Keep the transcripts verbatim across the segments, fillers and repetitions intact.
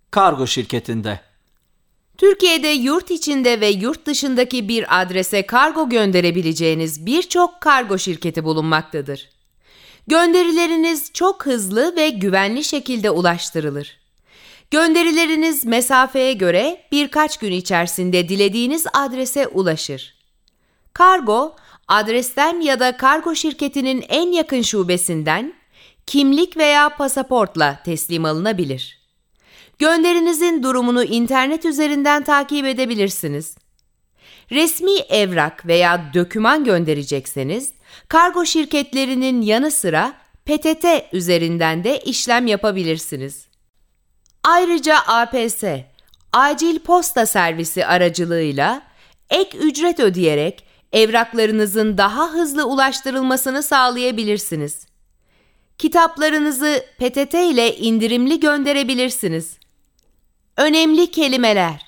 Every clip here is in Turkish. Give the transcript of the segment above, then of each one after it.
Kargo şirketinde. Türkiye'de yurt içinde ve yurt dışındaki bir adrese kargo gönderebileceğiniz birçok kargo şirketi bulunmaktadır. Gönderileriniz çok hızlı ve güvenli şekilde ulaştırılır. Gönderileriniz mesafeye göre birkaç gün içerisinde dilediğiniz adrese ulaşır. Kargo, adresten ya da kargo şirketinin en yakın şubesinden kimlik veya pasaportla teslim alınabilir. Gönderinizin durumunu internet üzerinden takip edebilirsiniz. Resmi evrak veya doküman gönderecekseniz, kargo şirketlerinin yanı sıra P T T üzerinden de işlem yapabilirsiniz. Ayrıca A P S, Acil Posta Servisi aracılığıyla ek ücret ödeyerek evraklarınızın daha hızlı ulaştırılmasını sağlayabilirsiniz. Kitaplarınızı P T T ile indirimli gönderebilirsiniz. Önemli kelimeler: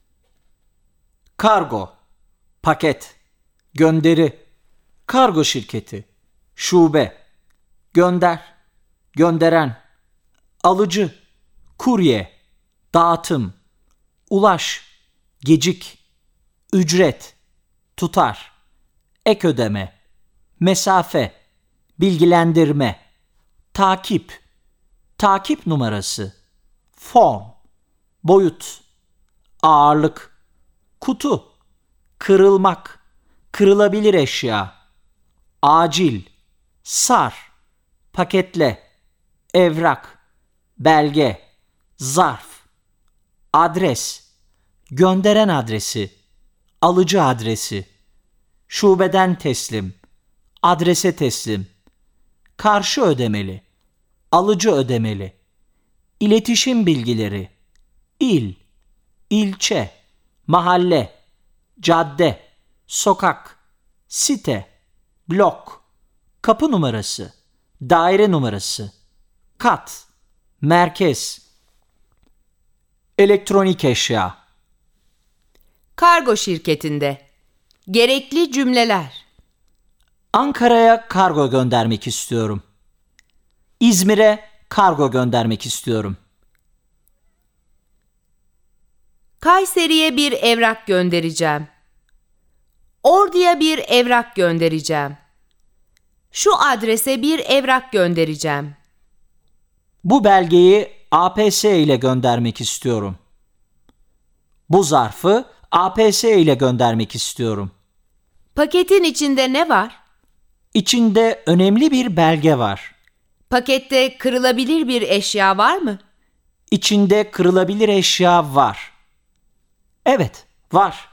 Kargo, paket, gönderi, kargo şirketi, şube, gönder, gönderen, alıcı, kurye, dağıtım, ulaş, gecik, ücret, tutar, ek ödeme, mesafe, bilgilendirme, takip, takip numarası, form, boyut, ağırlık, kutu, kırılmak, kırılabilir eşya, acil, sar, paketle, evrak, belge, zarf, adres, gönderen adresi, alıcı adresi, şubeden teslim, adrese teslim, karşı ödemeli, alıcı ödemeli, iletişim bilgileri, il, ilçe, mahalle, cadde, sokak, site, blok, kapı numarası, daire numarası, kat, merkez, elektronik eşya. Kargo şirketinde gerekli cümleler: Ankara'ya kargo göndermek istiyorum. İzmir'e kargo göndermek istiyorum. Kayseri'ye bir evrak göndereceğim. Ordu'ya bir evrak göndereceğim. Şu adrese bir evrak göndereceğim. Bu belgeyi A P S ile göndermek istiyorum. Bu zarfı A P S ile göndermek istiyorum. Paketin içinde ne var? İçinde önemli bir belge var. Pakette kırılabilir bir eşya var mı? İçinde kırılabilir eşya var. Evet, var.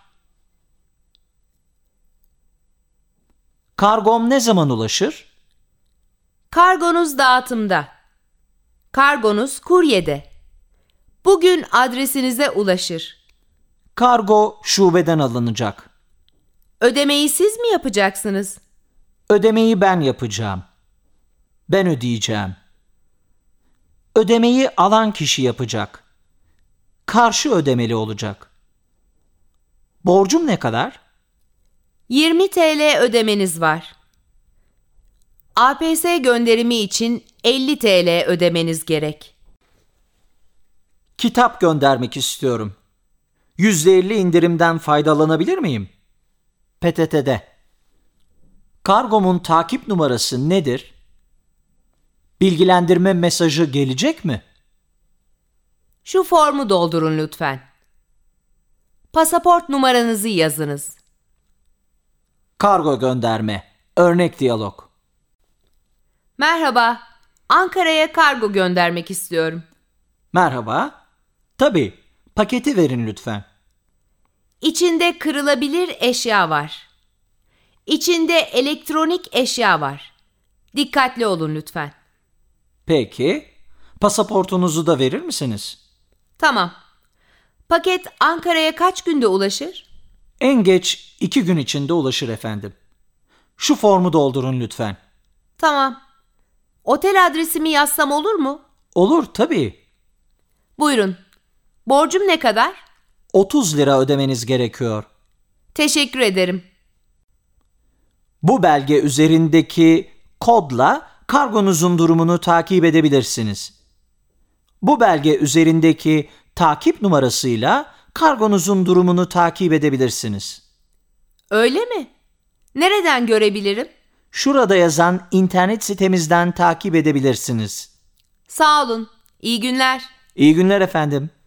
Kargom ne zaman ulaşır? Kargonuz dağıtımda. Kargonuz kuryede. Bugün adresinize ulaşır. Kargo şubeden alınacak. Ödemeyi siz mi yapacaksınız? Ödemeyi ben yapacağım. Ben ödeyeceğim. Ödemeyi alan kişi yapacak. Karşı ödemeli olacak. Borcum ne kadar? yirmi TL ödemeniz var. A P S gönderimi için elli TL ödemeniz gerek. Kitap göndermek istiyorum. yüzde elli indirimden faydalanabilir miyim? P T T'de. Kargomun takip numarası nedir? Bilgilendirme mesajı gelecek mi? Şu formu doldurun lütfen. Pasaport numaranızı yazınız. Kargo gönderme. Örnek diyalog. Merhaba, Ankara'ya kargo göndermek istiyorum. Merhaba. Tabii, paketi verin lütfen. İçinde kırılabilir eşya var. İçinde elektronik eşya var. Dikkatli olun lütfen. Peki, pasaportunuzu da verir misiniz? Tamam. Paket Ankara'ya kaç günde ulaşır? En geç iki gün içinde ulaşır efendim. Şu formu doldurun lütfen. Tamam. Otel adresimi yazsam olur mu? Olur tabii. Buyurun. Borcum ne kadar? otuz lira ödemeniz gerekiyor. Teşekkür ederim. Bu belge üzerindeki kodla kargonuzun durumunu takip edebilirsiniz. Bu belge üzerindeki takip numarasıyla kargonuzun durumunu takip edebilirsiniz. Öyle mi? Nereden görebilirim? Şurada yazan internet sitemizden takip edebilirsiniz. Sağ olun. İyi günler. İyi günler efendim.